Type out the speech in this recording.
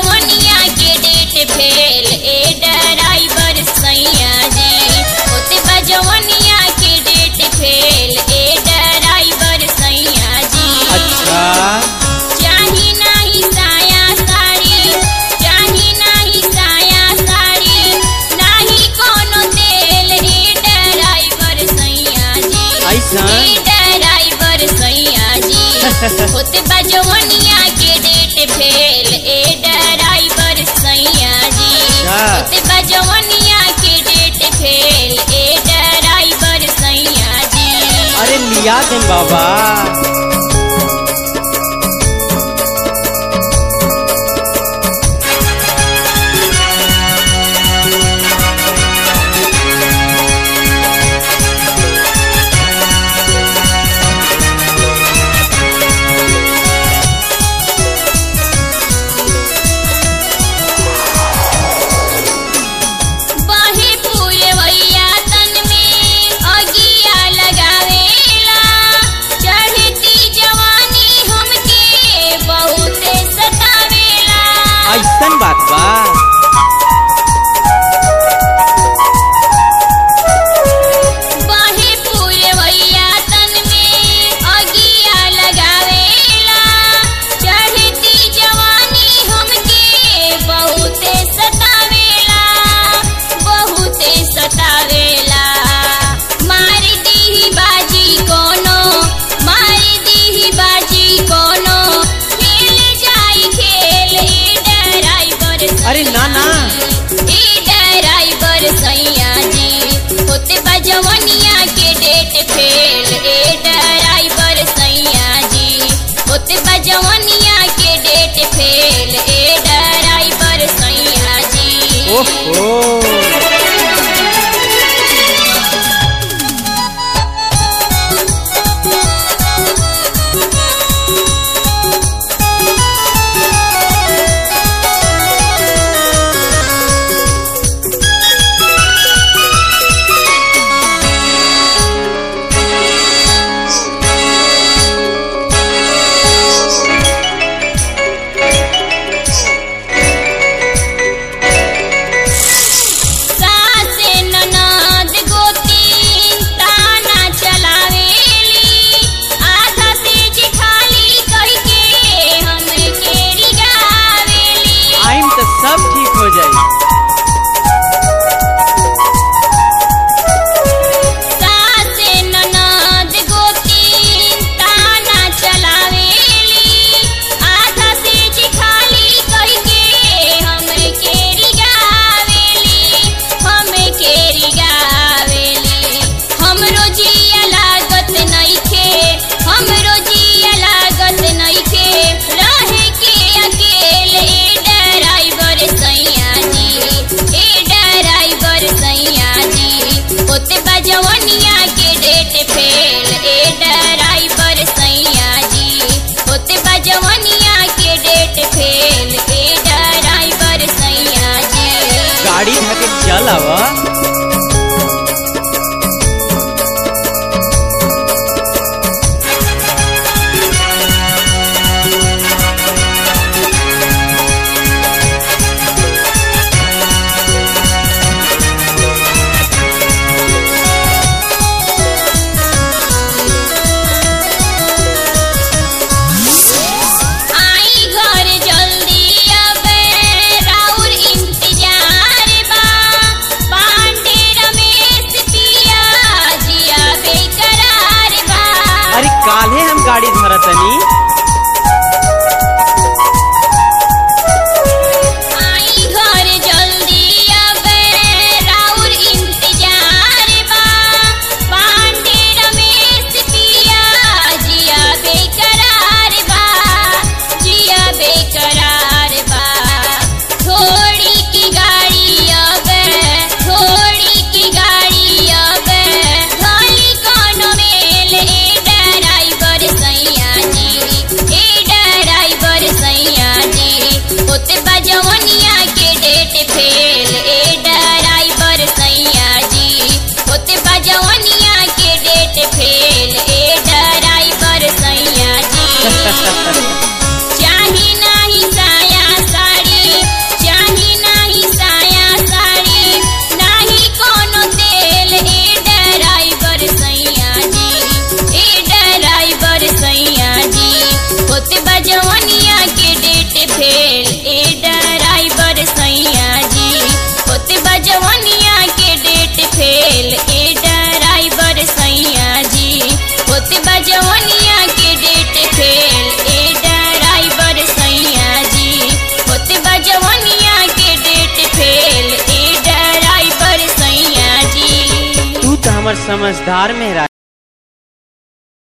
बजवनिया के debt fail ए driver सैया जी। होते बजवनिया के डेट फेल ए ड्राइवर सैया जी। अच्छा चाही नाही साया साड़ी, चाही नाही साया साड़ी, नाही कोनो तेल ए ड्राइवर सैया जी। ऐसा ड्राइवर सैया जी। होते बजवनिया के डेट फेल ए ड्राइवर सैया जी। होते बजवनिया के डेट फेल ए ड्राइवर सैया जी। अरे लिया दे बाबा। बहे पुरवैया तन में अगिया लगावेला, चढ़ती जवानी हमके बहुते सतावेला। ऐसन बात बा। बहे पुरवैया तन में अगिया लगावेला, चढ़ती जवानी हमके बहुते सतावेला, बहुते सतावेला। मार दीही बाजी कोनो, मार दीही बाजी कोनो, खेल जाई खेल ए ड्राइवर अरे ना ना ए ड्राइवर सैया जी। होते बजवनिया के डेट फेल ए ड्राइवर सैया जी। होते बजवनिया के डेट फेल ए ड्राइवर सैया जी। ओहो सासे ननद गोतीन ताना चलावेली, आधा तेज खाली करके हमके रिगावेली। आइम तो सब ठीक हो जाई। सासे ननद गोतीन ताना चलावेली, आधा तेज खाली करके हमके रिगावेली, हमके रिगावेली। हमरो जिया लागत नइखे, हमरो जिया लागत नइखे, रहे के अकेले ड्राइवर सैया जी। ए ड्राइवर सैया जी। होते बजवनिया के डेट फेल ए ड्राइवर सैया जी। होते बजवनिया के डेट फेल ए ड्राइवर सैया जी। गाड़ी धके चल आवा। आई घर जल्दी अब राउर इंतजार बा, हमर समझदार मेहरा।